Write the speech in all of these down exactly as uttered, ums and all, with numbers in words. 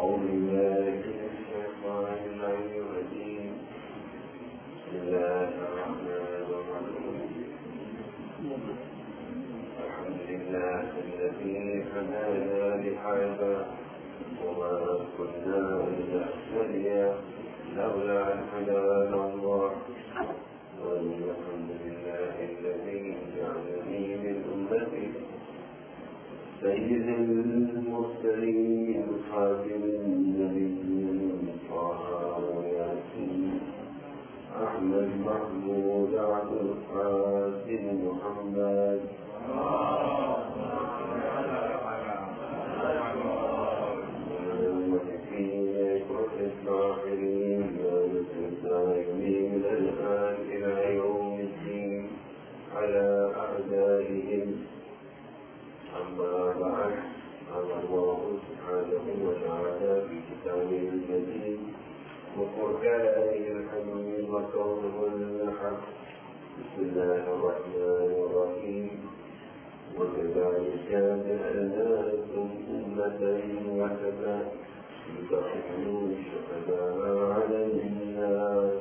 أعوذ بالله من الشيطان الرجيم بسم الله الرحمن الرحيم الحمد لله الذي هدانا لهذا وما كنا لنهتدي لولا أن هدانا الله والحمد لله الذي جعلني من أمتي سيد المرسلين خاتم النبيين طه وياسين أحمد محمود عبد القاسم محمد الآخرين والمستقيمين الآن إلى يوم الدين على أعدائهم أما بعد قال الله سبحانه وتعالى في كتابه المجيد وقرآنه الحميد وقوله الحق بسم الله الرحمن الرحيم وكذلك جعلناكم أمة وسطا لتكونوا شهداء على الناس.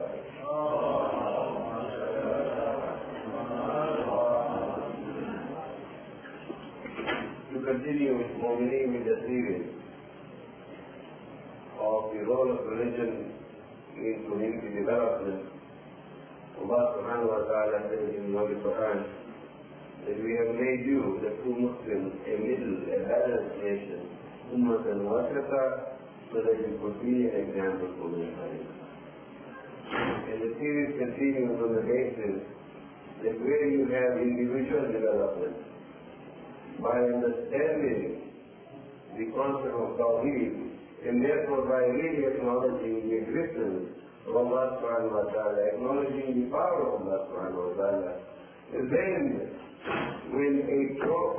To continue moving with the series of the role of religion in community development, Allah subhanahu wa ta'ala says in the Holy Quran that we have made you, the true Muslims, a middle, a balanced nation, ummatan wasata, so that you could be an example for mankind. And the series continues on the basis that where you have individual development, by understanding the concept of Tawheed, and therefore by really acknowledging the existence of Allah subhanahu wa ta'ala, acknowledging the power of Allah subhanahu wa ta'ala, and then when a drop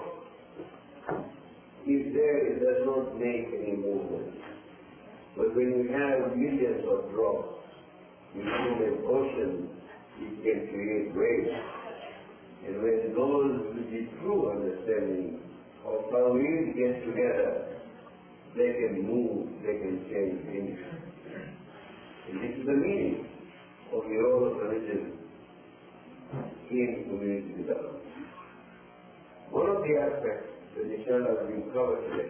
is there, it does not make any movement. But when you have millions of drops, you form an ocean, it can create waves. And when those with the true understanding of Tawheed get together, they can move, they can change things. And this is the meaning of the role of religion in community development. One of the aspects that inshallah has been covered today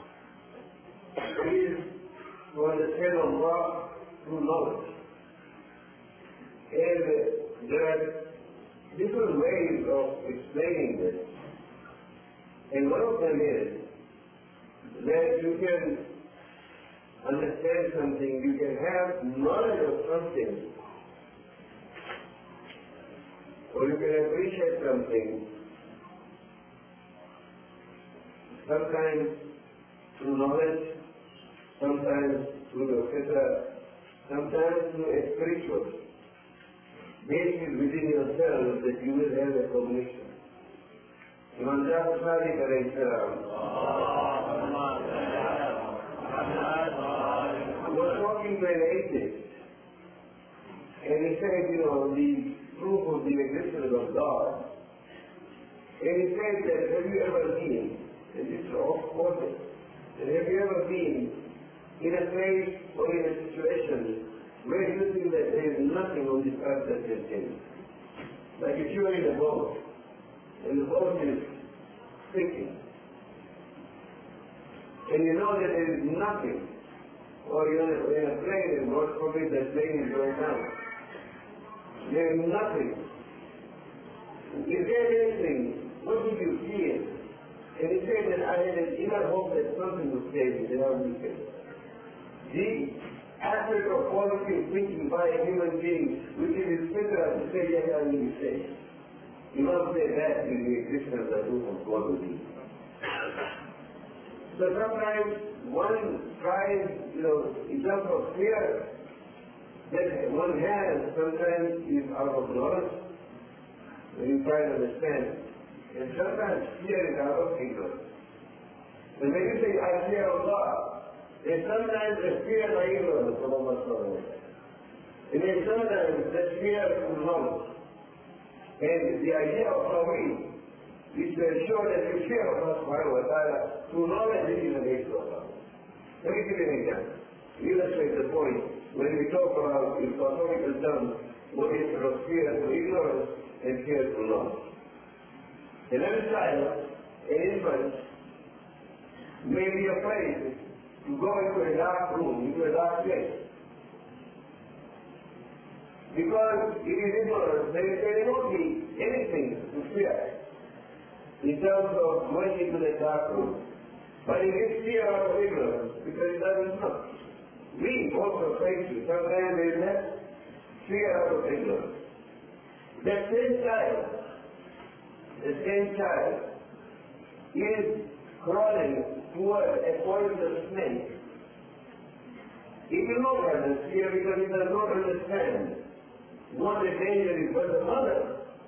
is to understand Allah through knowledge. And there are different ways of explaining this. And one of them is that you can understand something, you can have knowledge of something, or you can appreciate something, sometimes through knowledge, sometimes through your fitra, sometimes through a spiritual basis within yourself that you will have a cognition. Imam Jafar Sadiq alayhi salam was talking to an atheist, and he said, you know, the proof of the existence of God, and he said that, have you ever been, and this is off quoted, and have you ever been in a place or in a situation where you think that there is nothing on this earth that can change? Like if you are in a boat, and the boat is sinking, and you know that there is nothing, or you're in a plane, and God forbid that plane is going down. There is nothing. Is there anything? What did you feel? And he said that I had an inner hope that something would save me, that I would be saved. The aspect of positive thinking by a human being, which is his fitra to say, yes, I will be saved. You must say that is the existence of truth of God will be. So sometimes one tries, you know, in terms of fear that one has, sometimes is out of knowledge, when you try to understand. And sometimes fear is out of ignorance. And when you say, I fear Allah, then sometimes the fear of ignorance of Allah subhanahu wa ta'ala. And then sometimes the fear of knowledge. And the idea of Tawheed is to ensure that you fear Allah subhanahu wa ta'ala through knowledge in the nature of Allah. Let me give you an example. Illustrate the point. When we talk about in philosophical terms, what is sort of fear to ignorance and fear to knowledge. A little child, an infant, may be afraid to go into a dark room, into a dark place. Because it is ignorance, there, there will not be anything to fear in terms of going into the dark room. But it is fear out of ignorance, because it doesn't know. We also face it. Sometimes there is that fear out of ignorance. That same child, the same child is crawling towards a poisonous snake. He will not have the fear because he does not understand what the danger is. But the mother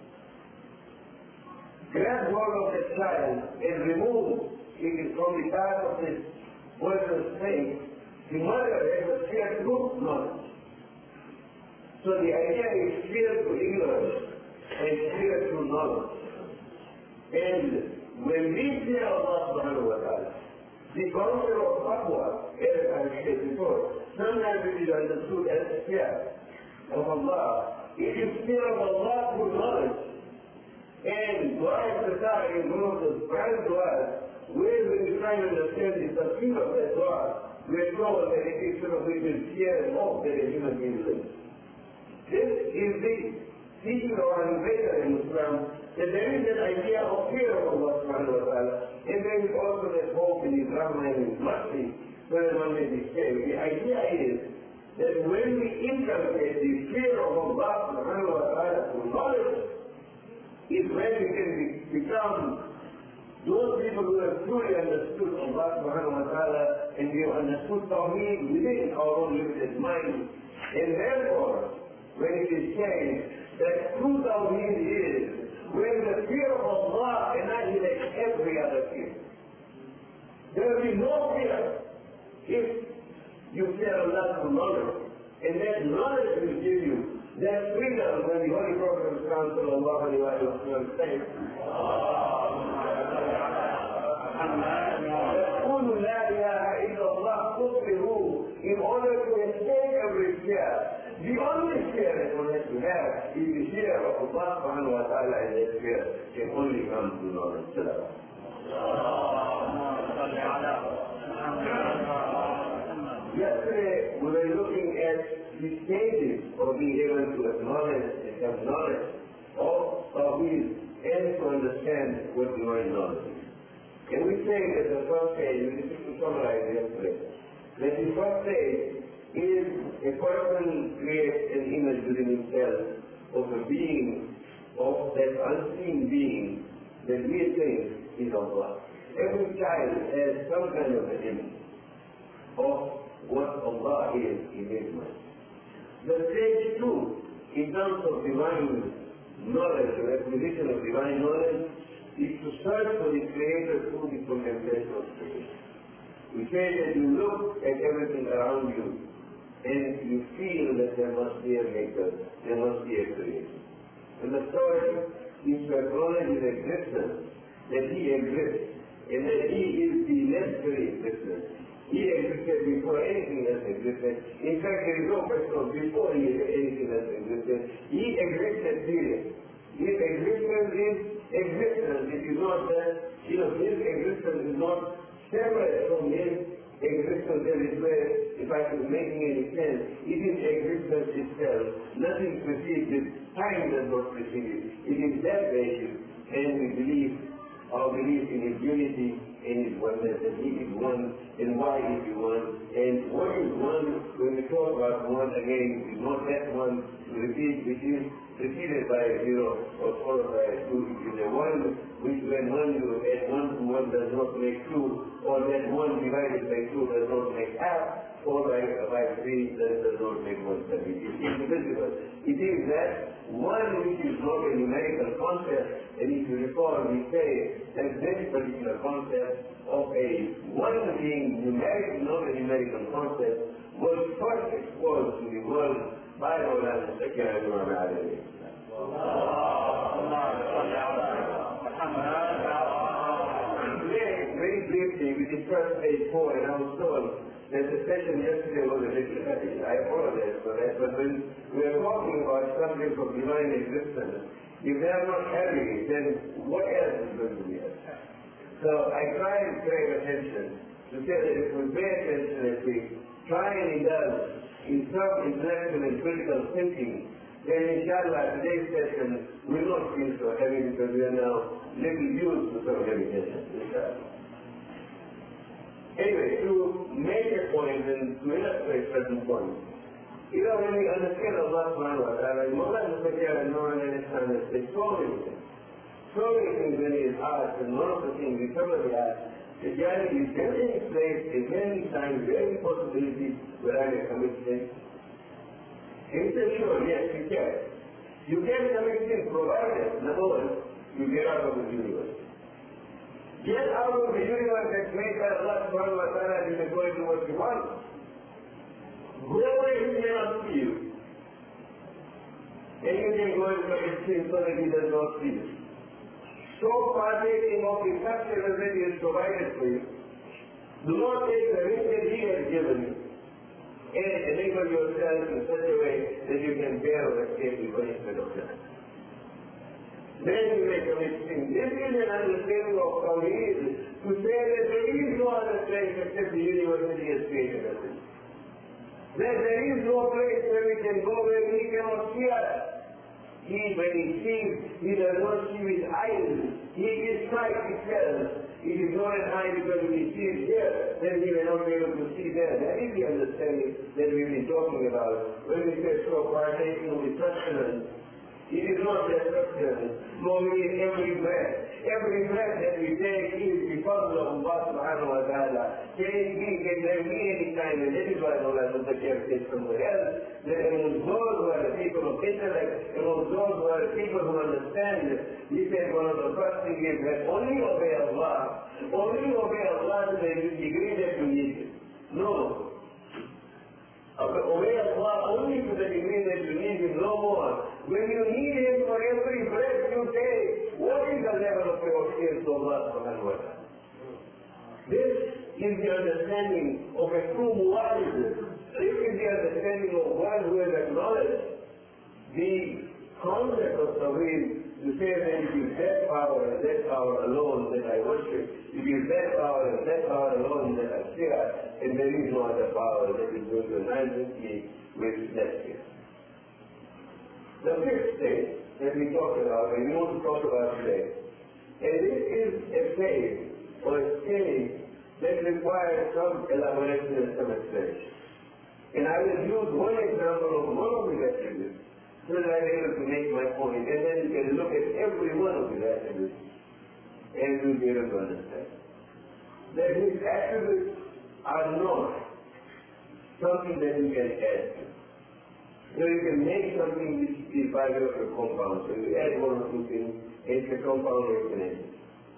grabs hold of the child and removes it from the path of this poisonous snake. The mother has a fear to knowledge. So the idea is fear to ignorance and fear to knowledge. And when we fear Allah subhanahu wa ta'ala, the concept of taqwa, as I said before, sometimes it is understood as fear of Allah. It is fear of Allah through knowledge. And dua al-Fatah is one of the grand du'as where when you try to understand the tafsir of that dua, we are told that it is sort of with the fear and hope that a human being lives. This is the teaching of our invader in Islam, that there is an idea of fear of Allah subhanahu wa ta'ala, and there is also that hope in His Rahmah and His mercy, where one may be saved. The idea is that when we inculcate the fear of Allah subhanahu wa ta'ala through knowledge, is when we can be, become those people who have truly understood Allah subhanahu wa ta'ala and we have understood Tawheed within our own limited mind. And therefore, when it is said that true Tawheed is when the fear of Allah annihilates every other fear. There will be no fear if you fear Allah through knowledge. And that knowledge will give you that freedom when the Holy Prophet of Islam sallallahu alayhi wa sallam says, قُولُوا لَا إِلَهَ إِلَّا اللَّهُ تُطْفِئُوا, in order to escape every fear. The only fear that one has to have is the fear of Allah subhanahu wa ta'ala, and that fear can only come through knowledge. Yesterday we were looking at the stages of being able to acknowledge and have knowledge of Tawheed and to understand what divine knowledge is. And we say that the first stage, we need to summarize yesterday, that the first stage is a person creates an image within himself of a being, of that unseen being that we think is Allah. Every child has some kind of an image of what Allah is in his mind. The stage two, in terms of divine knowledge or acquisition of divine knowledge, is to search for the Creator through the contemplation of creation. We say that you look at everything around you and you feel that there must be a maker, there must be a creator. And the third is to acknowledge his existence, that he exists, and that he is the necessary existence. He existed before anything else existed. In fact, there is no question of before he anything else existed. He existed period. His existence is existence. It is not that, you know, his existence is not separate from his existence as it were, if I was making any sense. It is existence itself. Nothing precedes it. Time does not precede it. It is that basis, and we believe, our belief in his unity and his oneness, that he is one, and why is he one, and what is one, when we talk about one again, is not that one, repeat, which is preceded by a zero or followed by a two. It is a one which when one you add one to one does not make two, or that one divided by two does not make half, or by, by three that does not make one. It is indivisible. It is that one which is not a numerical concept, and if you recall, we say that this particular concept of a one being numeric, not a numerical concept, was first exposed to the world by Mawlana Sayyidina Imam Ali. Today, very briefly, we discussed page four, and I was told that the session yesterday was a little heavy. I apologize for that, but when we are talking about subjects of divine existence, if they are not heavy, then what else is going to be heavy? So I try and pay attention to say that if we pay attention, if we try and indulge in some intellectual and critical thinking, then inshallah today's session will not feel so heavy because we are now little used to some heavy sessions, inshallah. Anyway, to make a point and to illustrate certain points, you know, when we understand Allah subhanahu wa ta'ala, Mawla Mustaqiya and Noor and Islam has said so many things. So many things when he is asked, and one of the things we probably asked, is Jani, is there any place, is there any time, is there any possibility where I may commit sin? And he said, sure, yes, you can. You can commit sin provided, number one, you get out of the universe. Get out of the universe that's made by Allah subhanahu wa ta'ala and you can go into what you want. Go away, he may not see you. And you can go and commit sin so that he does not see you. So partaking of the sustenance that he has provided for you. Do not take the risk that he has given you and enable yourself in such a way that you can bear or escape the punishment of God. Then you may commit sin. This is an understanding of Tawheed to say that there is no other place except the universe that he has created us in. That there is no place where we can go where he cannot see us. He, when he sees, he does not see with eyes. He is sight itself. It is not an eye because if he sees here, then he may not be able to see there. That is the understanding that we've been talking about. When we say so partaking of the sustenance, it is not just sustenance, nor is every breath. Every breath that we take is because of Allah subhanahu wa ta'ala. Saying we can there be any time, and that is why Allah Mustaqiya says somewhere else, that among those who are the people of intellect, among those who are the people who understand, he said one of the first things is that only obey Allah, only obey Allah to the degree that you need it. No. Obey Allah only to the degree that you need Him, no more. When you need Him for every breath you take, what is the level of your fear to Allah subhanahu wa ta'ala? This is the understanding of a true muwahhid. This is the understanding of one who has acknowledged the concept of Tawheed, to say that it is that power and that power alone that I worship. It is that power and that power alone that I fear, and there is no other power that is going to align me with that fear. The fifth thing that we talked about, and we want to talk about today, and this is a phase or a stage that requires some elaboration and some explanation. And I will use one example of one of the attributes so that I'm able to make my point, and then you can look at every one of these attributes and you'll be able to understand. That these attributes are not something that you can add to. So you can make something which is by way of a compound. So you add one or two things, and it's a compound explanation.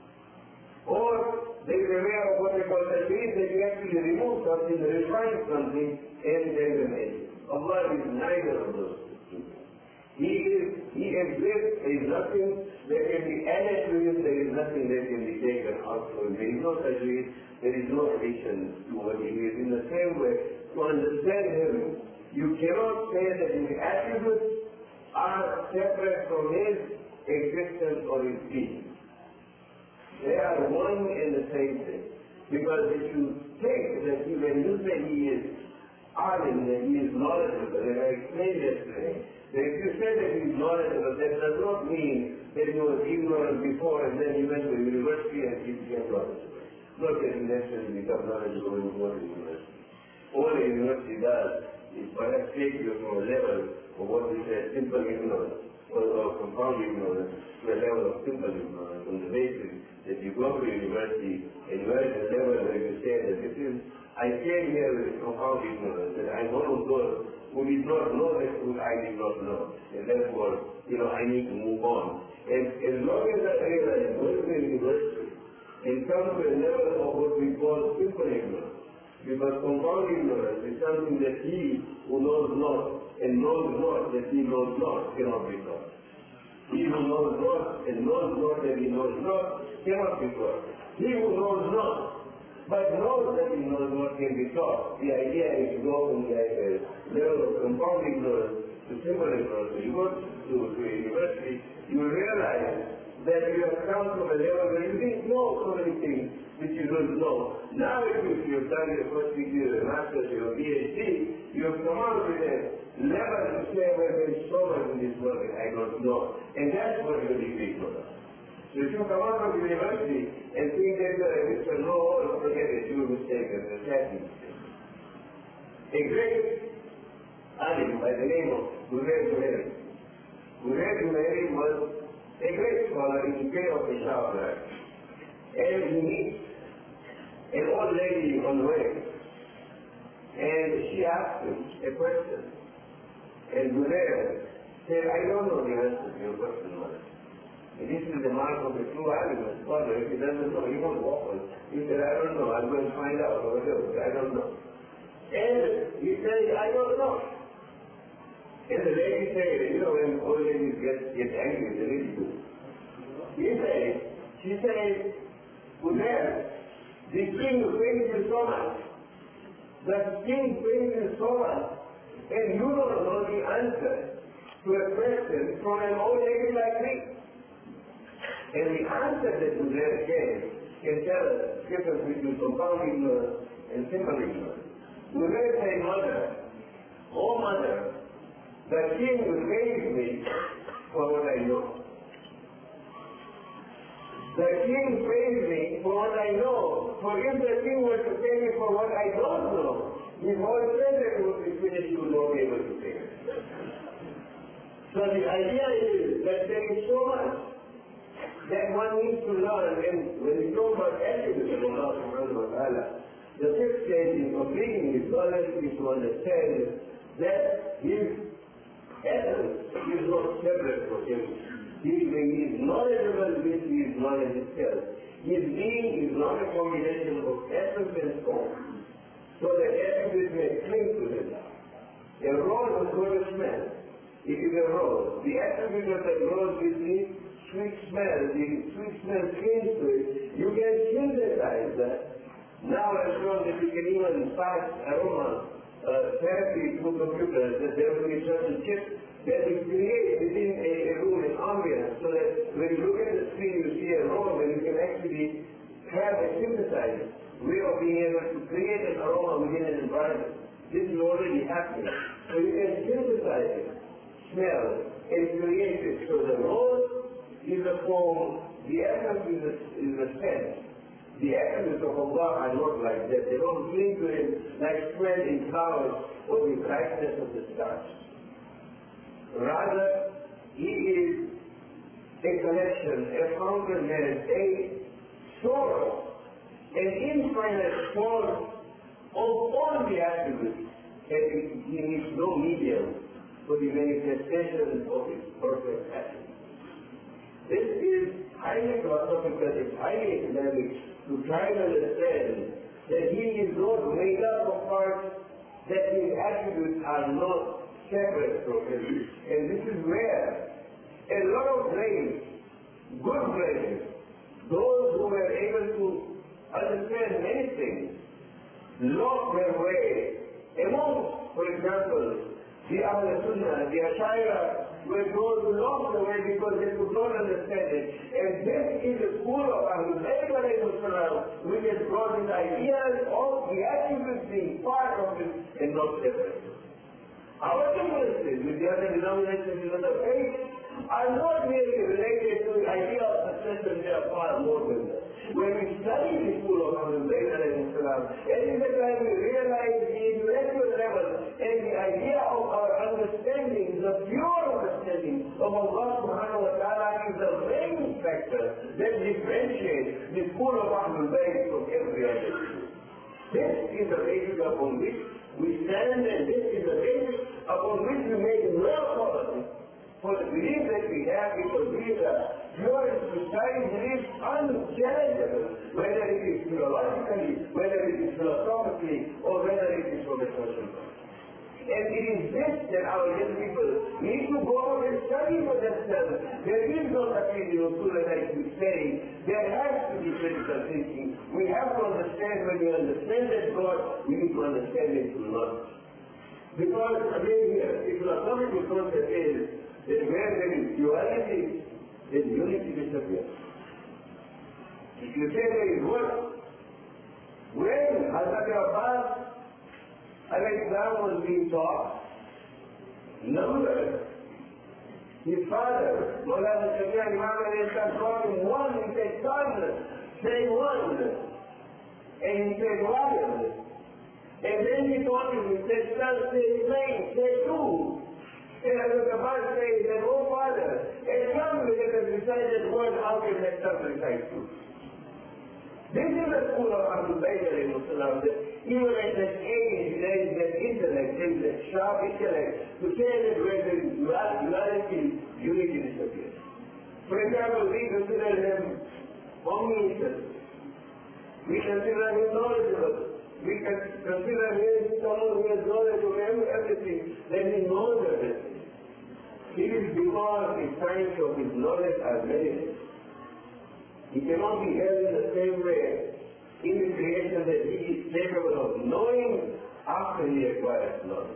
Or there is a way of what they call the trees that you actually remove something, refine something, and there is an edge. Allah is neither of those two. He is, He exists, there is nothing that can be added to Him, there is nothing that can be taken out from Him. There is no tajweed, there is no addition to what He is. In the same way, to understand Him, you cannot say that His attributes are separate from His existence or His being. They are one and the same thing. Because if you think that he, when you say He is alim, that He is knowledgeable, and I explained yesterday, that if you say that He is knowledgeable, that does not mean that He was ignorant before and then He went to university and He became knowledgeable. Not that He necessarily becomes knowledgeable when He goes to university. All a university does is perhaps take you from a level of what we say simple ignorance, or, or compound ignorance, to a level of simple ignorance on the basis that you go to university and you are at a level where you say that this is, I came here with compound ignorance, that I'm one of those who did not know that who I did not know. And therefore, you know, I need to move on. And as long as I realize going to university and come to a level of what we call simple ignorance, because compound ignorance is something that he who knows not and knows not that he knows not cannot be taught. He who knows not and knows not that he knows not cannot be taught. He who knows not but knows that he knows what can be taught. The idea is to go from the level of compound ignorance to simple ignorance. When you go to, to a university, you will realize that you have come from a level where you didn't know so many things which you don't know. Now if you, you have done your first degree, your master's, your PhD, you have come out with a level to say, well, there is so much in this world that I don't know. And that's what your degree for us. So if you come out of university and think that you are a Mister Know-all, forget it, you are mistaken, a sadly mistake. A great alim by the name of Ghunair Junaidi. Ghunair Junaidi was a great scholar in the day of Peshawar, and he meets an old lady on the way, and she asked him a question, and Ghunair said, I don't know the answer to your question, mother. And this is the mark of a true alim, a scholar. If he doesn't know, he won't walk on. He said, I don't know, I'm going to find out, or whatever, I don't know. And he said, I don't know. And the lady said, you know, when old ladies get, get angry, they really do. He said, she said, Ghunair, the king praised you so much. The king praised you so much. And you don't know the answer to a question from an old lady like me. And the answer that Ghunair gave can tell us the difference between compound ignorance and simple ignorance. Ghunair said, Mother, oh mother, the king will praise me for what I know. The king praised me for what I know. For if the king were to pay me for what I don't know, his whole treasure would be finished, he would not be able to pay me. So the idea is that there is so much that one needs to learn, and when we talk about attributes of Allah subhanahu wa ta'ala, the fifth stage in completing his knowledge is to understand that his essence is not separate from him. He is knowledgeable with his knowledge itself. His being is not a combination of essence and form, so that attributes may cling to him. A rose is going to smell. It is a rose. The attribute of that rose is the sweet smell. The sweet smell clings to it. You can synthesize that. Now as long as you can even pass aroma uh, therapy through computers, that there will be certain chips that will create within a, a room an ambience, so that when you look at the screen you see a room and you can actually have a synthesized way of being able to create an aroma within an environment. This is already happening. So you can synthesize it, smell, and create it. So the rose is a form, the essence is a, is a sense. The attributes of Allah are not like that. They don't cling to Him like spreading clouds or the brightness of the stars. Rather, He is a connection, a fountainhead, a source, an infinite source of all the attributes, and He needs no medium for the manifestation of His perfect attributes. This is highly philosophical, it's highly academic to try to understand that He is not made up of parts, that His attributes are not separate from Him. And this is where a lot of brains, good brains, those who were able to understand many things, lost their way among, for example, the Ahl Sunnah, the Ashaira, were those who lost the way because they could not understand it. And this is the school of Ahlul Bayt which has brought in ideas of the attributes being part of it and not separate. Our differences with the other denominations in other faiths are not really related to the idea of success, and they are far more than that. When we study the school of Ahlul Bayt, and in the time we realize the intellectual level and the idea of our understanding, the pure understanding of Allah subhanahu wa ta'ala is the main factor that differentiates the school of Ahlul Bayt from every other school. This is the basis upon which we stand, and this is the basis upon which we make real policy for the belief that we have, because we are pure and precise beliefs unchallengeable, whether it is theologically, whether it is philosophically, or whether it is from a social point. And it is this that our young people need to go out and study for themselves. There is no taqlid al-usul, like we say. There has to be critical thinking. We have to understand, when we understand that God, we need to understand it to love. Because again here, the philosophical concept is that where there is duality, then unity disappears. If you say there is one, when Hazrat Abbas al-Islam was being taught, numbers, his father, Mawlana Shafii Imam al-Islam taught him one, he said, son, say one. And he said, one. And then he taught him, he said, son, say plain, say two. And Hazrat Abbas said, then, oh father, and some will have recited one, how can that son recite two? This is the school of Ahlul Bayt alayhi salam, that even at that age, there is that intellect, there is that sharp intellect, to say that where there is duality, unity disappears. For example, we consider him omniscient. We consider him knowledgeable. We can consider him someone who has knowledge of everything, that he knows everything. It is because the signs of his knowledge are limited. He cannot be held in the same way in the creation that he is capable of knowing after he acquires knowledge.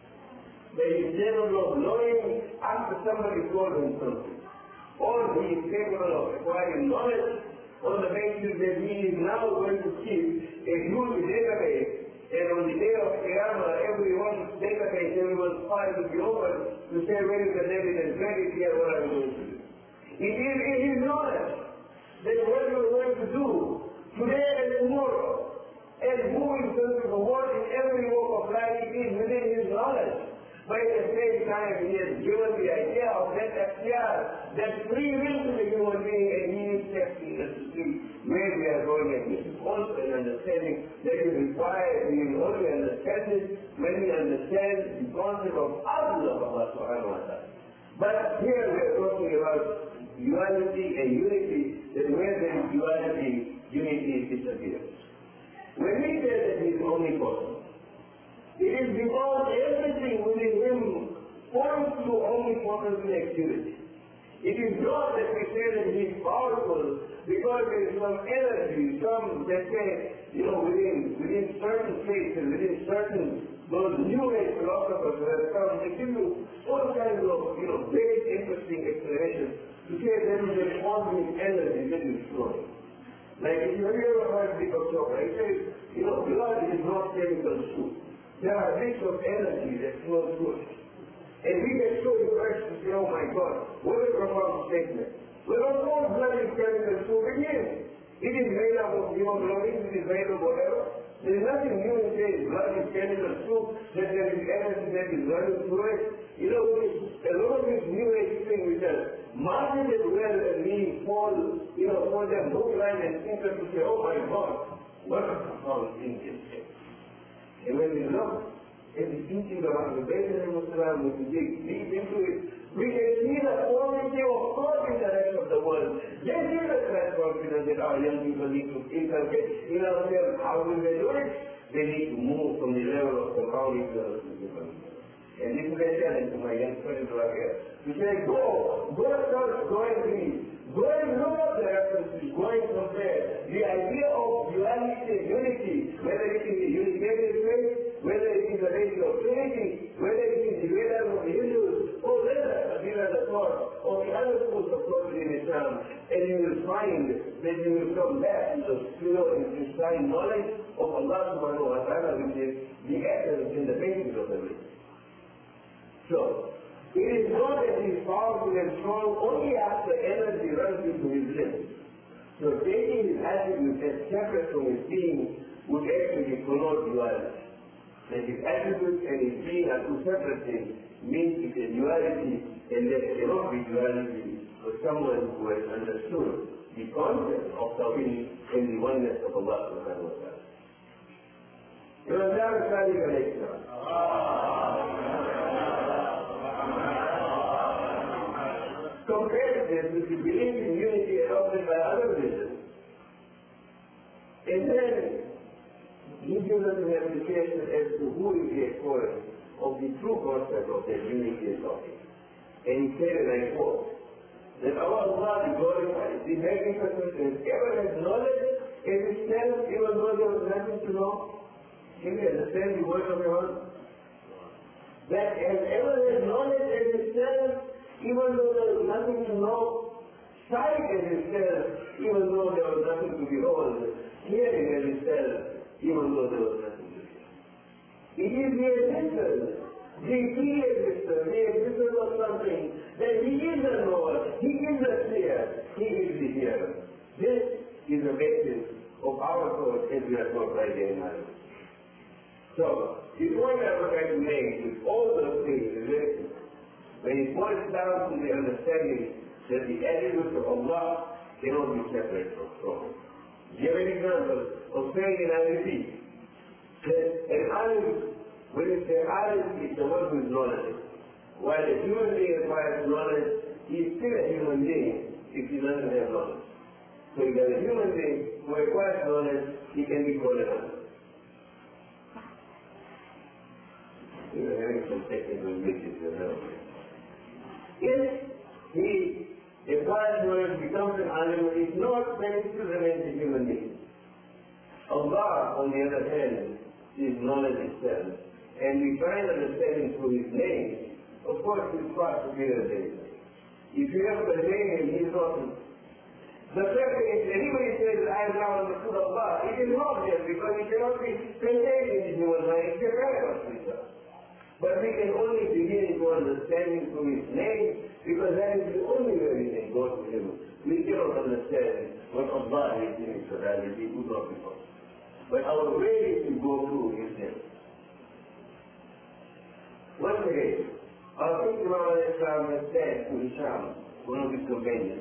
That he is capable of knowing after somebody told him something. Or he is capable of acquiring knowledge on the basis that he is now going to keep a huge database, and on the day of Qiyamah, everyone's database, everyone's file will be open to say where is the debit and credit here, what I'm going to do. It is in his knowledge that what you're going to do today and tomorrow, and who is going to reward in every walk of life, it is within his knowledge. But at the same time, he has given the idea of that ikhtiyar, that free will to the human being, and he is testing us to see where we are going, and this is also an understanding that is required. We will only understand this when we understand the concept of Allah of Allah subhanahu wa ta'ala. But here we are talking about duality and unity, that where there is duality, unity disappears. When we say that he is omnipotent, it is because everything within him points to omnipotent activity. It is not that we say that he is powerful because there is some energy, some, that say, you know, within, within certain faiths and within certain, those new age philosophers who have come, they give you all kinds of, you know, very interesting explanations to say there is a cosmic energy that is flowing. Like if you have ever heard Deepak Chopra, he says, you know, blood is not chemical soup. There are bits of energy that flow through it. And we get so impressed to say, oh my God, what a profound statement. Well, of course, blood is chemical soup again. It is made up of hemoglobin, it is made of whatever. There is nothing new in saying blood is chemical soup, that there is energy that is running through it. You know, a lot of this new age thing which has marketed well and we fall, you know, for them hook, line and sinker to say, oh my God, what a profound thing is this. And when we look at the teaching of the Bayt al-Muslim, when we dig deep into it, we can see the quality of thought in the rest of the world. This is the self-confidence that our young people need to inculcate in ourselves. How will they do it? They need to move from the level of compounding to the level. And this is a challenge to my young friends who are here. To say, go, go search, go and read. Go and look up the references, go and compare. The idea of duality and unity, whether it is the Unitarian faith, whether it is the religion of Trinity, whether it is the Vedas of the Hindus, or whether these are the thoughts of the other schools of thought in Islam, and you will find that you will come back to the pure and precise knowledge of Allah subhanahu wa ta'ala, which is the essence and the basis of the religion. So, it is not that he is powerful and strong only after energy runs into his limbs. So taking his attributes as separate from his being would actually connote duality. That his attributes and his being are two separate things means it is duality, and there cannot be duality for someone who has understood the concept of Tawhid and the oneness of Allah subhanahu wa ta'ala. Imam Sadiq alayhi salam. Compare this with the belief in unity adopted by other religions. And then he gives us an application as to who is the exponent of the true concept of that unity is talking. And he said, and I quote, that our Allah is glorified, the magnificent, and ever has knowledge in itself, even though there was nothing to know. Can you understand the word of God? That has ever has knowledge in itself, even though there was nothing to know. Sight in itself, even though there was nothing to behold. Hearing in itself, even though there was nothing to hear. It is the existence, the pre-existence, the existence of something, that he is the knower, he is the seer, he is the hearer. This is the basis of our thought as we are taught by the Almighty. So, the point I would like to make with all those things is this: when it boils down to the understanding that the attributes of Allah cannot be separate from it. Give an example of saying, and I repeat, that an alim, when you say alim, is the one who is knowledgeable. While a human being acquires knowledge, he is still a human being if he doesn't have knowledge. So if there's a human being who acquires knowledge, he can be called an alim. We are having some technical glitches here. If he acquires knowledge, becomes an alim, is not, then he still remains a human being. Allah, on the other hand, is knowledge itself. And we find understanding through his name. Of course, it's far superior than his name. If you have the name, he is not. The fact is, if anybody says, I am now understood Allah, it is not there because it cannot be contained in the human mind. It's a paradox with us. But we can only begin to understanding through his name because that is the only way we can go to him. We cannot understand what Allah is in his totality, it would not be possible. But our way is to go through his name. Once again, our Prophet Islam has said to Hisham, one of his companions,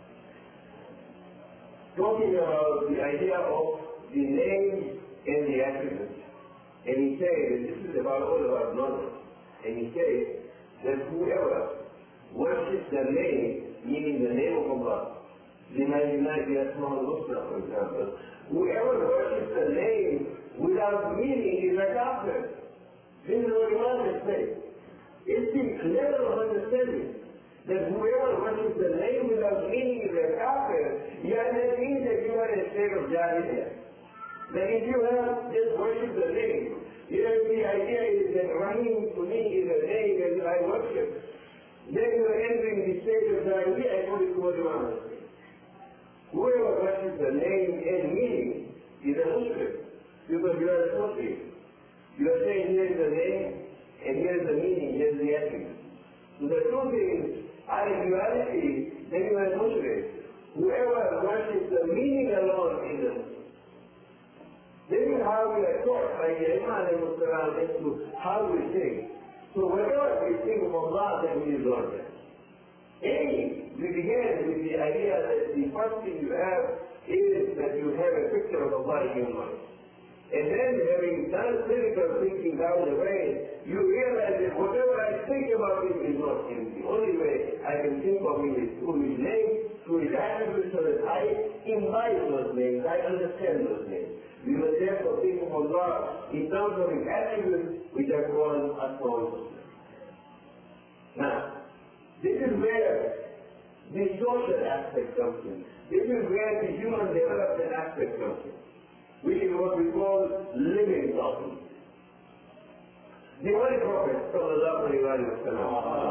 talking about the idea of the name and the attributes. And he said, and this is about all about knowledge, and he said that whoever worships the name, meaning the name of Allah, the ninety-nine Asma al-Husna, for example, whoever worships the name without meaning is a kafir. This is what Imam has said. It's the level of understanding that whoever worships the name without meaning is a kafir, yet that means that you are in a state of jahiliyyah. That if you have just worshipped the name, you know, the idea is that Rahim to me is a name that I worship, then you are entering the state of jahiliyyah according to what Imam has said. Whoever worships the name and meaning is a Muslim, because you are associated. You are saying here is the name, and here is the meaning, here is the attribute. So the two things are in duality, then you are a Muslim. Whoever worships the meaning alone is a Muslim. This is how we are taught by the Imam as to how we think. So whenever we think of Allah, then He is Lord. A, we began with the idea that the first thing you have is that you have a picture of Allah in your mind. And then having done critical thinking down the way, you realize that whatever I think about Him is not Him. The only way I can think of Him is through His name, through His attributes, so that I imbibe those names, I understand those names. We must therefore think of Allah in terms of His attributes, which are called Asma. Now, this is where the social aspect comes in. This is where the human development aspect comes in, which is what we call living talking. The Holy Prophet sallallahu alayhi wa sallam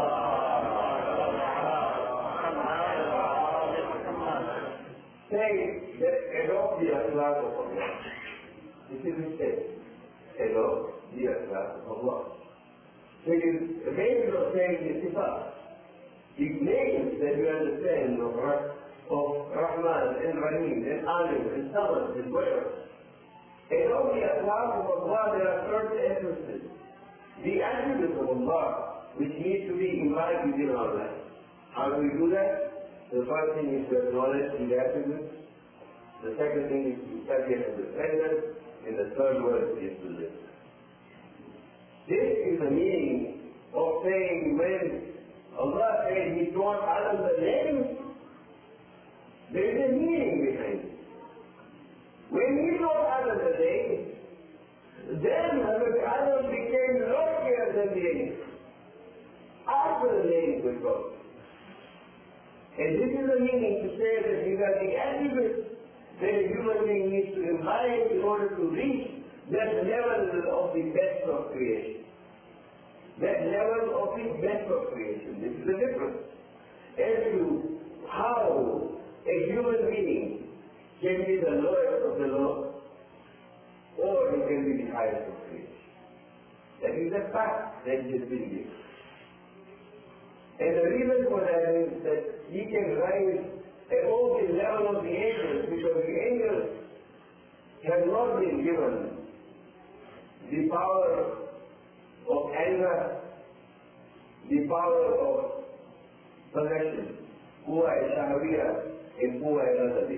saying that adopt the akhlaq of Allah. This is his saying. Adopt the akhlaq of Allah. So it is a basis of saying the sifat. It names that we understand of, of Rahman and Rahim and Alim and Samad and whatever. And all the akhlaq of Allah, there are certain essences. The attributes of Allah, which need to be imbibed within our life. How do we do that? The first thing is to acknowledge the attributes. The second thing is to study and understand them. And the third word is to live. This is the meaning of saying when Allah said He taught Adam the name, there is a meaning behind it. When He taught Adam the name, then Hazrat Adam became loftier than the angels. After the names will come. And this is the meaning to say that these are the attributes that a human being needs to imbibe in order to reach that level of the best of creation. That level of the best of creation. This is the difference as to how a human being can be the lowest of the low, or he can be the highest of creation. That is the fact that he has been given. And the reason for that is that he can rise above the level of the angels, because the angels have not been given the power of anger, the power of possession, Quwa Shahriya and Quwa Ghadabi.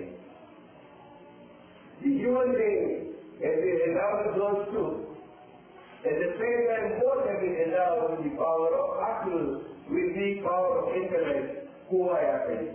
The human being has been endowed with those two. At the same time, both have been endowed with the power of Aql, with the power of intellect, Quwa Aql.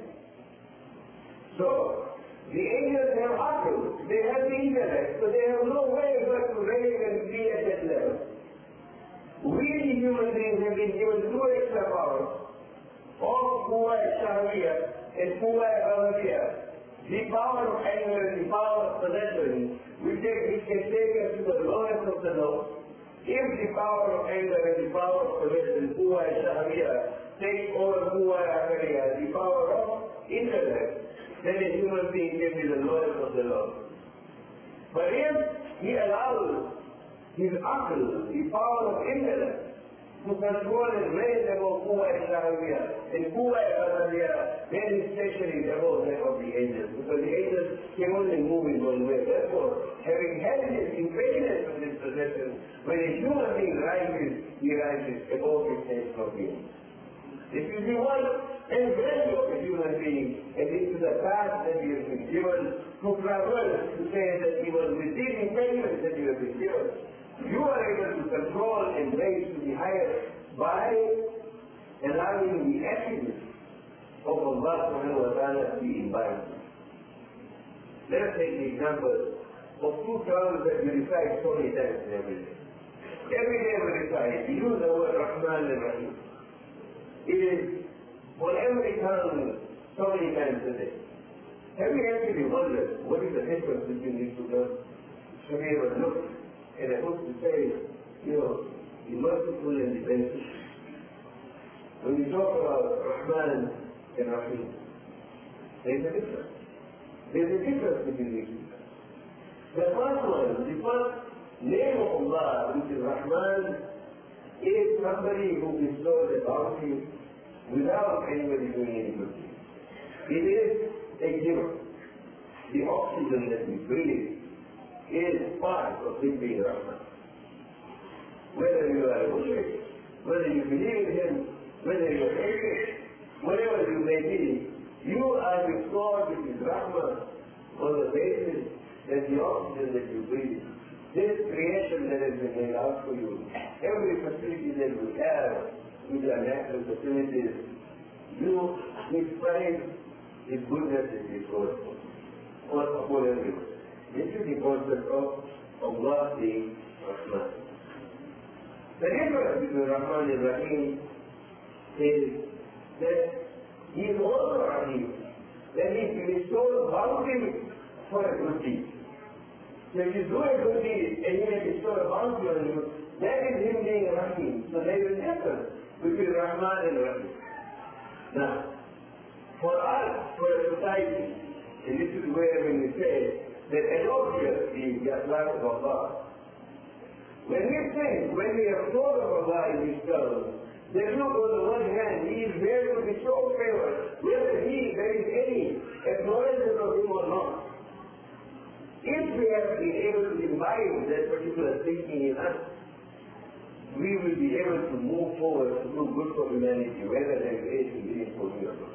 So, the angels have Aql, they have the intellect, so they have no way but to raise and be at that level. We, the human beings, have been given two extra powers of Quwa Shahriya and Quwa Ghadabiya. The power of anger and the power of possession, which can take us to the lowest of the low. If the power of anger and the power of possession, Quwa Shahriya, take over Quwa Aqliya, the power of intellect, then a human being can be the lowest of the low. But if he allows his Aql, the power of intellect, to control and raise above Quwa Shahriya and Quwa Ghadabiya, then especially above that of the angels, because the angels can only move in one way. Therefore, having had this impatience of this possession, when a human being rises, he rises above his state of being. This is the one and value of a human being, and this is the path that he has been given to traverse, to say that he was with these impediments that he has been given. You are able to control and raise to the highest by allowing the attributes of Allah subhanahu wa ta'ala to be imbibed. Let us take the example of two terms that we recite so many times in every day. Every day we recite, we use the word Rahman and Rahim. It is on every tongue so many times a day. Have you actually wondered what is the difference between these two terms? Have you ever looked and I hope to say, you know, the merciful and the beneficial? When we talk about Rahman and Rahim, there is a difference. There is a difference between these two. The first one, the first name of Allah, which is Rahman, is somebody who bestows a bounty without anybody doing any good thing. It is a giver. The oxygen that we breathe is part of him being Rahman. Whether you are a Muslim, whether you believe in him, whether you are atheist, whatever you may be, you are restored with his Rahman on the basis that the oxygen that you breathe, this creation that has been made out for you, every facility that you have, with your natural facilities, you describe his goodness that he showed upon everyone. This is the concept of Allah being Rahman. The difference between Rahman and Rahim is that he is also Rahim, that he bestows bounty for a good deed. So if you do a good deed and he may bestow a bounty on you, that is him being Rahim. So there is a difference between Rahman and Rahim. Now, for us, for a society, and this is where when we say that adultery is the life of Allah, when we think, when we have thought of Allah in this terms, that look, on the one hand, he is there to bestow favor, whether he, there is any acknowledgement of him or not. If we have been able to imbibe that particular thinking in us, we will be able to move forward to do good for humanity, whether there is anything meaningful here or not.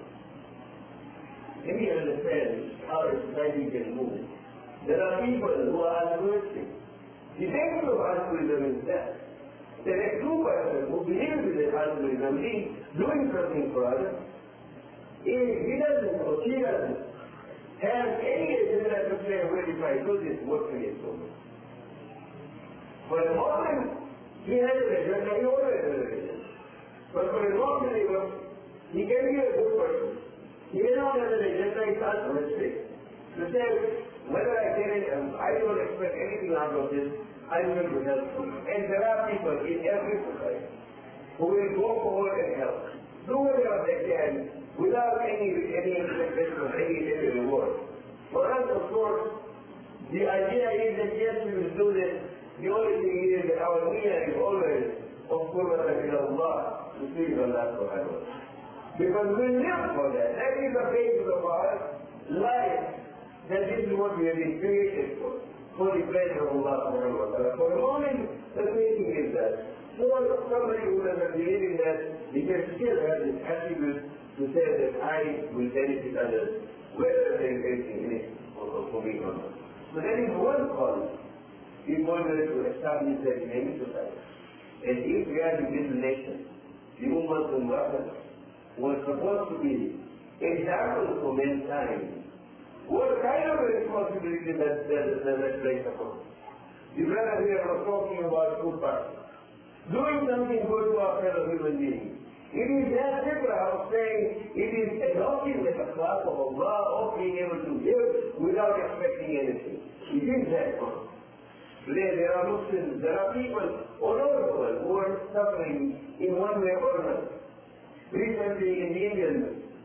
Let me understand how a society can move. There are people who are altruistic. The danger of altruism is that there is a true person who believes in that altruism means doing something for others. If he doesn't or she doesn't have any agenda to say, well, if I do this, what can it do? For a moment, He has a agenda, he always has a agenda. But for a non-believer, he can be a good person. He may not have an agenda, he can't mistake. To say, whether I get it, um, I don't expect anything out of this, I'm going to help you. And there are people in every society who will go forward and help. Do whatever they can without any any expectation of any, any reward. For us, of course, the idea is that yes, we will do this. The only thing is that our niyyah is always of qurrata ila Allah, to please Allah subhanahu wa ta'ala. Because we live for that. That is the basis of our life. That this is what we have been created for. For the pleasure of Allah subhanahu wa ta'ala. For a moment, the thinking is that for somebody who doesn't believe in that, he can still have this attribute to say that I will benefit others, whether there is anything in it for me or not. So that is one cause in order to establish that in any society. And if we are the middle nation, the Ummah al-Mu'azzam was supposed to be example for mankind. What kind of a responsibility does that place upon? The brother here was talking about food party. Doing something good to our fellow human beings. It is that simple. I was saying it is adopting the akhlaq of Allah of being able to give without expecting anything. It is that one. Today there are Muslims, there are people all over the world who are suffering in one way or another. Recently in the Indian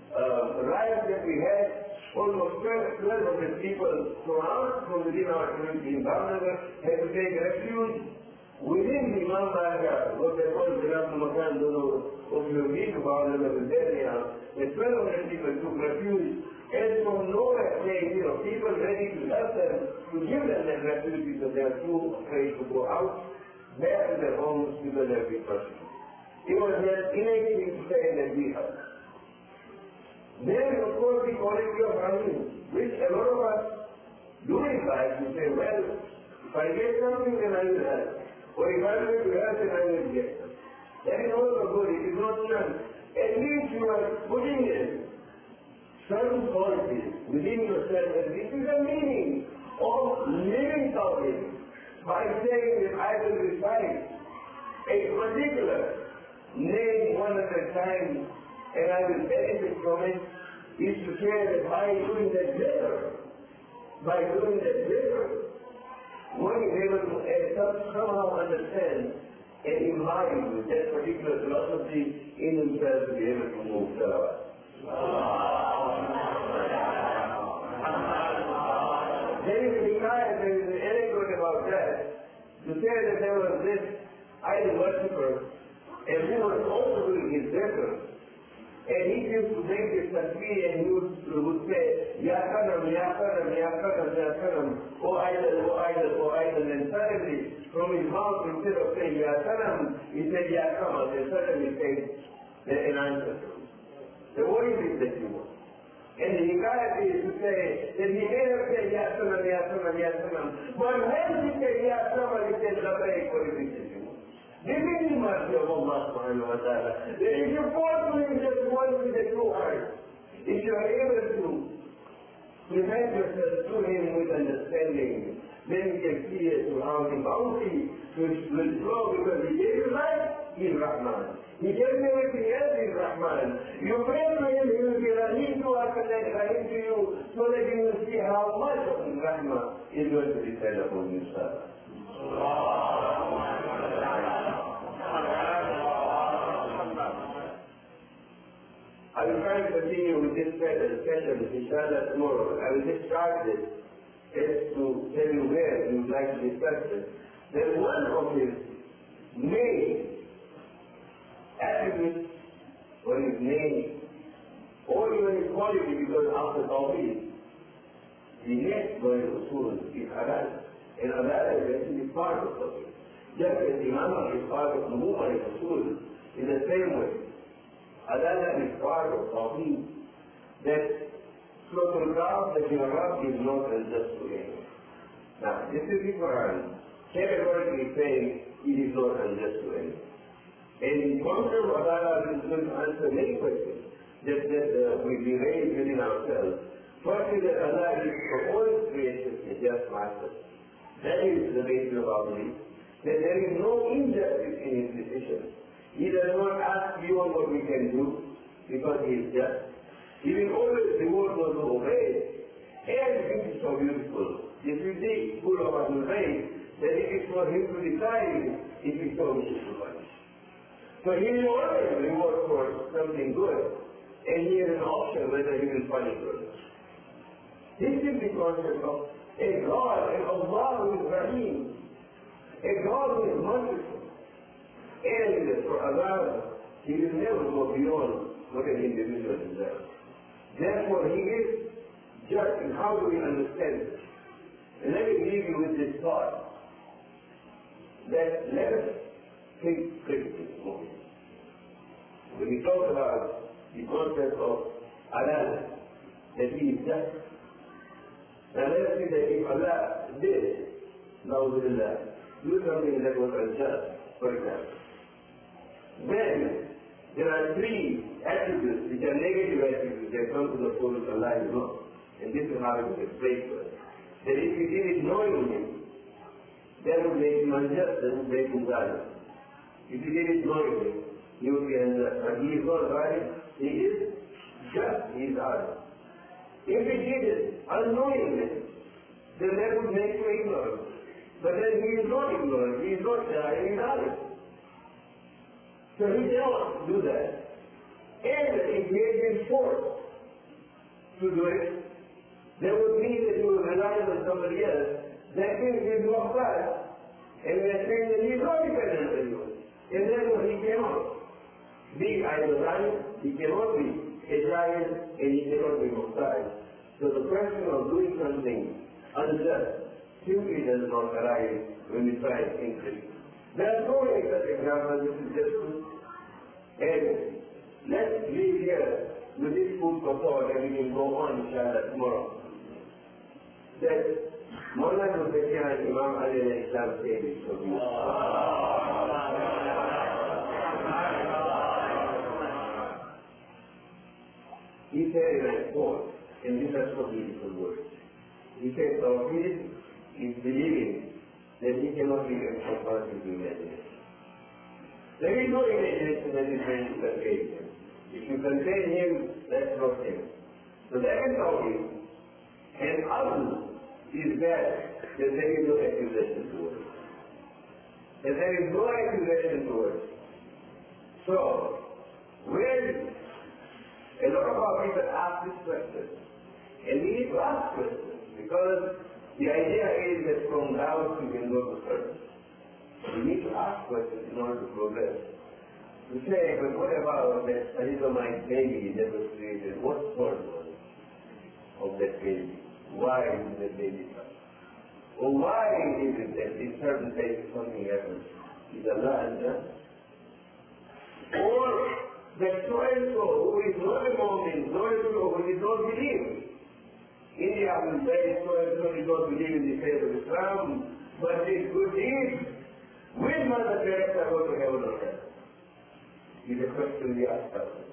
uh, riot that we had, almost twelve hundred people from our, from within our community in Bhavnagar had to take refuge within the Imam Baga, what they call Zinat Makan, of your week Bhavnagar was there now. The twelve hundred people took refuge, and from nowhere saying, you know, people ready to help them, to give them that refuge because they are too afraid to go out back to their homes because they have been persecuted. It was their innate thing to say that we help. Then, of course, the quality of running, which a lot of us do in life, we say, well, if I get something, then I will help. Or if I will to help, then I will get. That is also good, it is not none. At least you are putting in certain qualities within yourself, and this is the meaning of living something by saying that I will recite a particular name one hundred times and I will benefit from it, is to say that by doing that better, by doing that better, one is able to uh, somehow understand and imbibe with that particular philosophy in himself to be able to move salawat. There is a hikayah, there is an anecdote about that, to say that there was this idol worshipper, and he was also doing his better. And he used to make this tasbih and he would, would say, Ya Sanam, Ya Sanam, Ya Sanam, Ya Sanam, O idol, O idol, O idol. And suddenly, from his mouth, instead of saying Ya Sanam, he said Ya Kamal. And suddenly came an answer to him. So what is it that you want? And the hikayat is to say that he may have said Ya Sanam, Ya Sanam, Ya Sanam. But when he said Ya Sanam, he said Labbaik, what is it that you want? This is the mercy of Allah subhanahu wa ta'ala. If you fall to him just once with a true heart, if you are able to present yourself to him with understanding, then you can see it to how the bounty which will flow because he gave you life, he is Rahman. He gave you everything else, he is Rahman. You pray to him, he will be Rahim to us and then Rahim to you, so that you will see how much of his Rahman is going to descend upon you, sir. I will try to continue with this session, inshallah, tomorrow. I will just start this as to tell you where you would like to discuss this. That one of his main attributes, or his main, or even his quality, because after Tawheed, the next word of Usul is Adalah. And Adalah is actually part of Tawheed. Just as Imamah is part of Nubuwwah and Usul, in the same way. Adalah is part of Tawheed, that so to love that your Rabb is not unjust to anyone. Now, this is the Quran categorically saying it is not unjust to anyone. And in concept of Adalah is going to answer many questions that, that uh, we, we raise within ourselves. First is that Allah is for all creation a just master. That is the basis of our belief. that there is no injustice in his decision. He does not ask beyond what we can do because he is just. He will always reward those who obey. And this is so beautiful. If you think full of our faith, then it is for him to decide if he so wishes to punish. So he will always reward for something good, and he has an option whether he will punish or not. This is the concept of a God, and Allah who is Rahim, a God who is merciful. And for Allah, he will never go beyond what an individual deserves. Therefore, he is just. And how do we understand this? And let me leave you with this thought, that let us think critically. When we talk about the concept of Allah, that he is just. Now let us say that if Allah did, na'udhu-billah, do something that was unjust, for example, then there are three attributes which are negative attributes that come to the soul of Allah, you know. And this is how it is explained to us. That if you did it knowingly, that would make him unjust, that would make him zalim. If you did it knowingly, he would be unjust. But he is not zalim, he is just, he is zalim. If he did it unknowingly, then that would make him ignorant. But then he is not ignorant, he is not zalim, he is zalim. So he cannot do that. And if he had been forced to do it, that would mean that he was relying on somebody else. That means he is not bad. And we are saying that he is not dependent on anyone. And therefore he cannot be either right, he cannot be a giant, and he cannot be muhtaj. So the question of doing something unjust simply does not arise when we try to think critically. There are so many such examples, this is just two. And let's leave here with this food for thought, and we can go on inshallah tomorrow. That Mawlana Hussain Imam Ali al-Islam said this for you. He said in a quote, and these are so beautiful words. He said, Tawheed is believing that he cannot be responsible to imagination. There is no imagination that is going to contain him. If you contain him, that's not him. So that is Tawheed. And Adl is that that there is no accusation towards. That there is no accusation towards. So, when a lot of our people ask this question, and we need to ask questions, because the idea is that from doubt we can go to certainty. We need to ask questions in order to progress. We say, but what about that thalidomide baby that was created? What sort was it of that baby? Why did that baby come? Or why is it that in certain cases something happens? Is Allah unjust? Or that so-and-so who is not a Muslim, so-and-so who did not believe. India will say so-and-so did not believe in the faith of Islam, but his good deeds will Mother Teresa go to heaven or hell? Is a question we ask ourselves.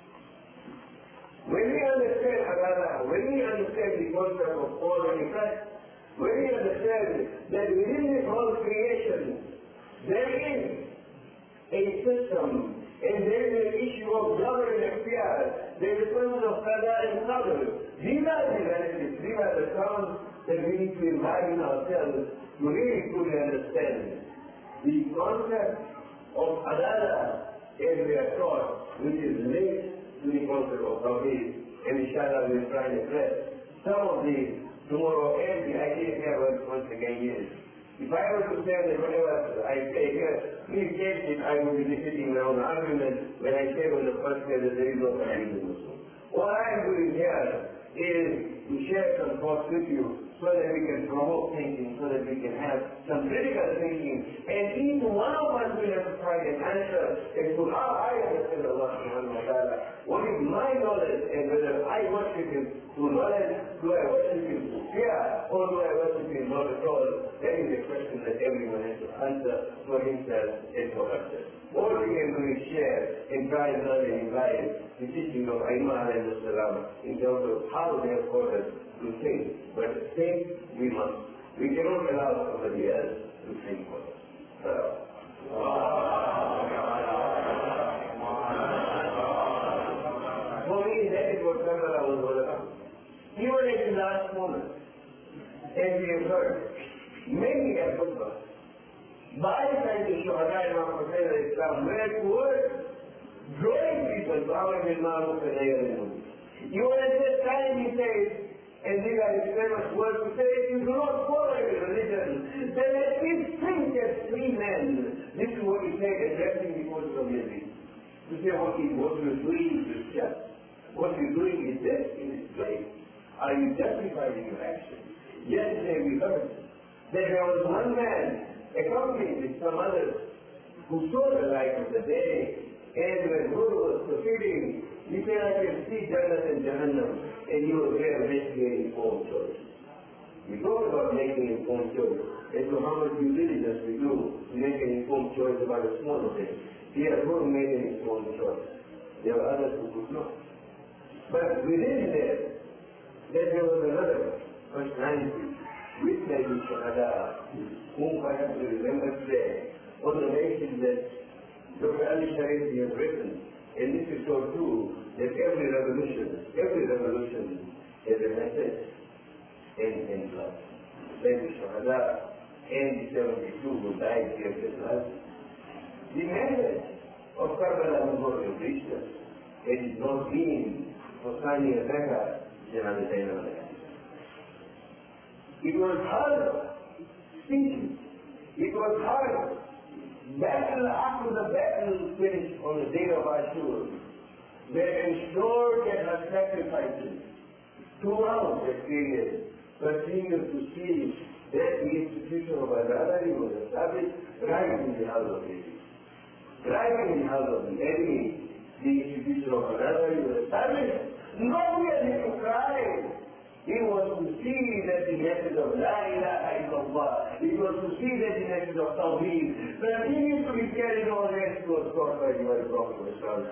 When we understand Allah, when we understand the concept of cause and effect, when we understand that within this whole creation there is a system, and there is an issue of love and ikhtiyar, there is a concept of qada and qadr. These are the realities, these are the terms that we need to imagine ourselves to really fully understand. The concept of adala, as we are taught, which is linked to the concept of tawheed, and inshallah we will try and address some of these tomorrow. And the idea here once again is, if I were to say that whatever I say here, please take it, I will be sitting around argument when I say on the first day that there is no Quranic Muslim. What I am doing here is to share some thoughts with you so that we can promote thinking, so that we can have some critical thinking. And each one of us will have to try and answer as to how I understand Allah subhanahu wa ta'ala. What is my knowledge, and whether I worship Him through knowledge, do I worship Him through fear, or do I worship Him not at all? That is a question that everyone has to answer for himself and for others. All we can do is share and try and learn and invite the teaching of Aimah alayhi salam in terms of how they have taught us to think. But think we must. We cannot allow somebody else to think for us. For me, that is what Karbala was all about. Even at the last moment, as we have heard, many have khutbah. By the time the Shuhada Imam Hussain al-Islam were towards drawing people to our Imam Hussain. Even at that time he says, and these are his famous words to say, if you do not follow your religion, then at least think as free men. This is what he said addressing the course of Yazid. To say what, he, what you're doing is just. What you're doing is this in this place. Are you justified in your action? Yesterday we heard that there was one man accompanied with some others who saw the light of the day, and when Guru was proceeding, he said, I can see Jannat and Jahannam, and you were there making an informed choice. We talk about making an informed choice, and so how much due diligence we do to make an informed choice about a smaller thing. Here, Guru made an informed choice. There were others who could not. But within there, then there was another personality, witness in Shuhada, whom perhaps you remember today, on the basis that Doctor Ali Sharif has written, and this is so true, that every revolution, every revolution has a message and, and blood. Like the Shuhada and the seventy-two who died here in blood. The message of Karbala was not reached us. It is not been for Sani Azaka, Janal Zainal. It was hard speaking. It was hard. Battle after the battle finished on the day of Ashur. They ensured that her sacrifices throughout that period continued to see that the institution of Azadari was established right in the house of the enemy. Right in the house of the enemy, the institution of Azadari was established. Not merely to cry. It was to see that the message of La ilaha illallah, it was to see that the message of Tawheed continued to be carried on as it was taught by the Prophet Muhammad.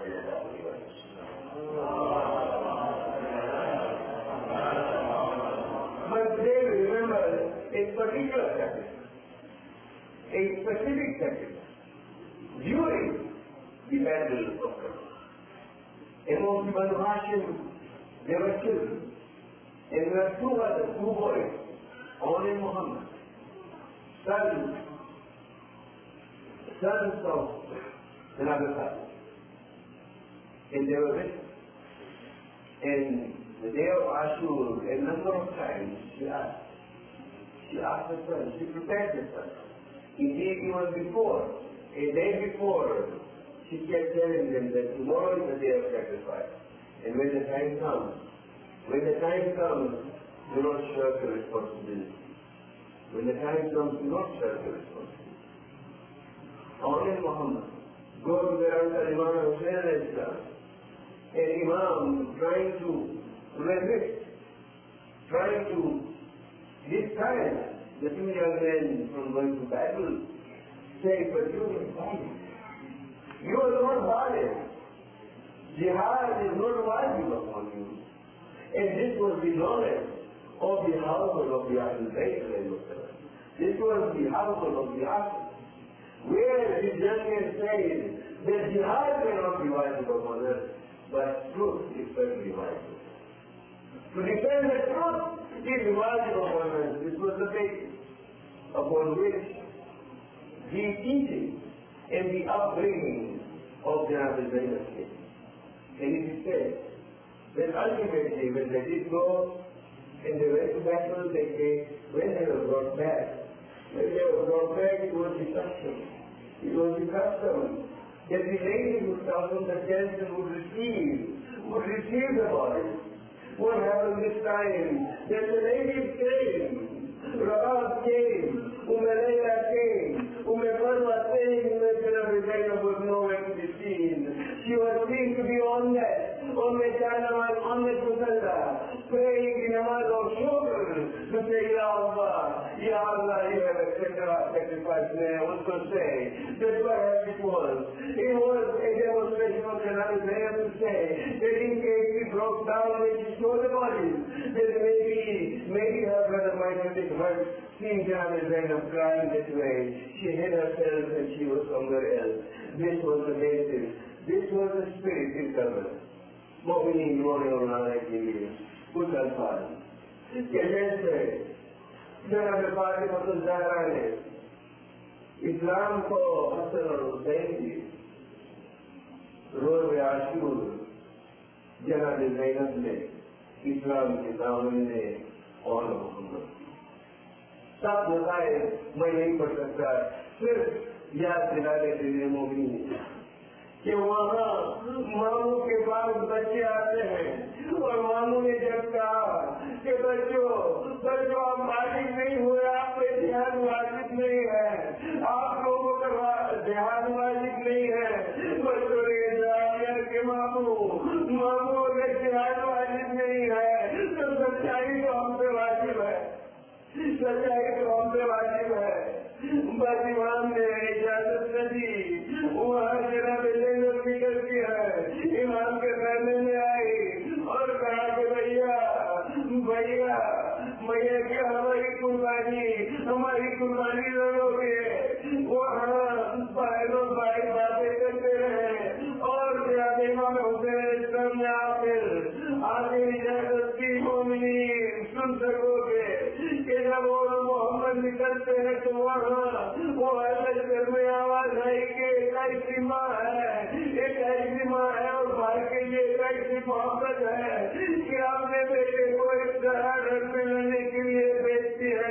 But today we remember a particular sacrifice, a specific sacrifice, during the battle of Karbala. Among the Banu Hashim, there were children. And there were two others, two boys, only Muhammad, sons, sons of the Nabi Sallallahu. And they were with him. And the day of Ashur, a number of times, she asked, she asked her son, she prepared her son. Indeed, even before, a day before, she kept telling them that tomorrow is the day of sacrifice. And when the time comes, When the time comes, do not shirk the responsibility. When the time comes, do not shirk the responsibility. Only Muhammad, go to the Imam Hussain al-Islam, an Imam trying to resist, trying to discourage the two young men from going to battle, say, but you are violent. You are not violent. Jihad is not wajib upon you. And this was the knowledge of the household of the Ahlul Bayt. This was the household of the Ahlul. Where the young man says that jihad may not be wajib upon us, but truth is certainly wajib. To defend the truth is wajib upon us. This was the basis upon which the teaching and the upbringing of the Ahlul Bayt came. And it is said, then ultimately, when they did go and they went to battle, they came, when they were brought back, when they were brought back, it was the custom. It was the custom that the lady would come from the tent and would receive, would receive the body. What happened this time? That the ladies came, Rabab came, Umm Layla came, Umm Farwa came, Umm Zainab was nowhere to be seen. She was seen to be on that. Umm Salama and Umm Musalla, praying in a matter of shukr to say, Ya Allah, Ya Allah, you have accepted our sacrifice now. What to say? That's what it was. It was a demonstration of Janabi Zainab to say that in case we broke down and we stole the bodies, that maybe, maybe her brother might have been hurt seeing Janabi Zainab crying that way. She hid herself and she was somewhere else. This was the basis. This was the spirit in cover. Mu'minin roने और नारे के लिए कुछ अल्फाज कि जैसे जनाब फातिमा ज़हरा ने इस्लाम को हसन और हुसैन की रोज़ आशूर जनाब ज़ैनब ने इस्लाम के दामन ने और मोहम्मद सब बताए मैं नहीं पढ़ सकता सिर्फ याद दिलाने के लिए मोमिन कि वहाँ मामू के पास बच्चे आते हैं और मामू ने जब कहा कि बच्चों बच्चों आप मालिक नहीं हुए, आप पे ध्यान वाजिब नहीं है, आप लोगों का ध्यान वाजिब नहीं है। बच्चों ने कहा कि मामू मामू अगर ध्यान वाजिब नहीं है तो सच्चाई तो हम पे वाजिब है, सच्चाई तो हम पे वाजिब है। बस इमाम ने इजाजत न दी, वहाँ जनाब ज़ैनब निकल के है इमाम के कहने में आई और कहा कि भैया भैया भैया क्या हमारी कुर्बानी हमारी कुर्बानी लोगे। वहाँ बहनों भाई बातें करते रहे और जनाब इमाम हुसैन ने आखिर आखिर इजाजत की मोमिनीन सुन सकोगे कि जब वो मोहम्मद निकलते हैं तो वहाँ वो अलग घर में आवाज आई कि एक ऐसी माँ है, एक ऐसी माँ है और भाई के लिए एक ऐसी मोहब्बत है कि अपने बेटे को इस तरह घर में लेने के लिए भेजती है।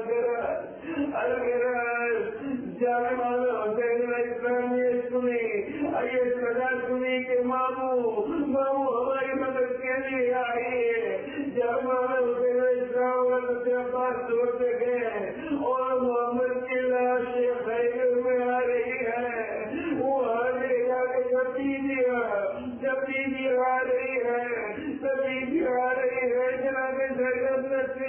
जाने वाले हुसैन इस्लाम ये सुनी ये सजा सुनी कि मामू मामू हमारी मदद के लिए आई है। जाने वाले हुसैन इस्लाम पास दौड़ते गए और मोहम्मद की लाश खैबर में आ रही है। वो हर देखा कि जब बीवी जब बीवी आ रही है जब बीवी आ रही है जनाब ज़ैनब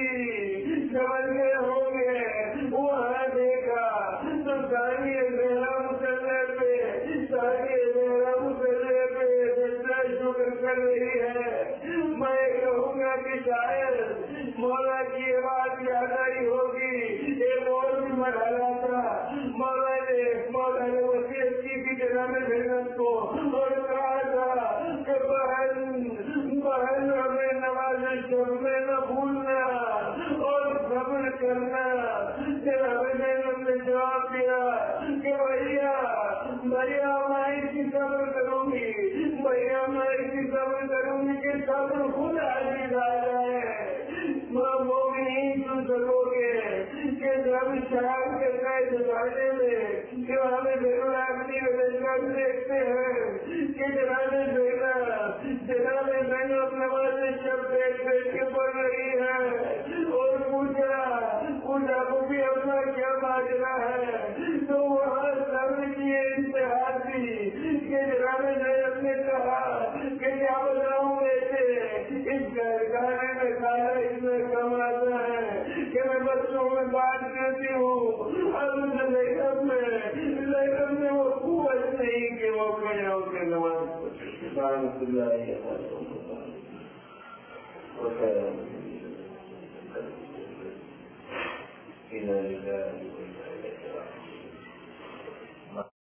नसी समझ गए होंगे। वो हर देखा तो सारी मेरा मुसल्ले पे सारी मेरा मुसल्ले पे जितना शुक्र कर रही है। मैं कहूँगा कि शायद मौला की बात याद आई होगी। एक और भी मरहला था, मौला ने मौला ने वसीयत की थी जनाब ज़ैनब को और कहा था कि बहन बहन हमें नमाज़ शब में न भूलना और सब्र करना। जनाब ज़ैनब ने जवाब दिया कि भैया भैया मैं इसी सब्र करूंगी, भैया मैं इसी सब्र करूंगी कि सब्र खुद हाजिर आ जाए। वो भी नहीं सुन सकोगे कि जब शाम के कैद खाने में जो हमें बेरुल अपनी वजह देखते हैं कि जनाब ज़ैनब जनाब ज़ैनब नमाज़ शब बैठ बैठ के पढ़ रही है और पूछा पूछा को भी अपना क्या माजरा है तो वहाँ सब्र की इंतहा थी कि जनाब ज़ैनब ने कहा कि क्या बताऊँ बेटे इस घरखाने में खाना इसमें कम आता है कि मैं बच्चों में बात करती हूँ। अब ज़ैनब में ज़ैनब में वो कुव्वत नहीं कि वो खड़े होकर नमाज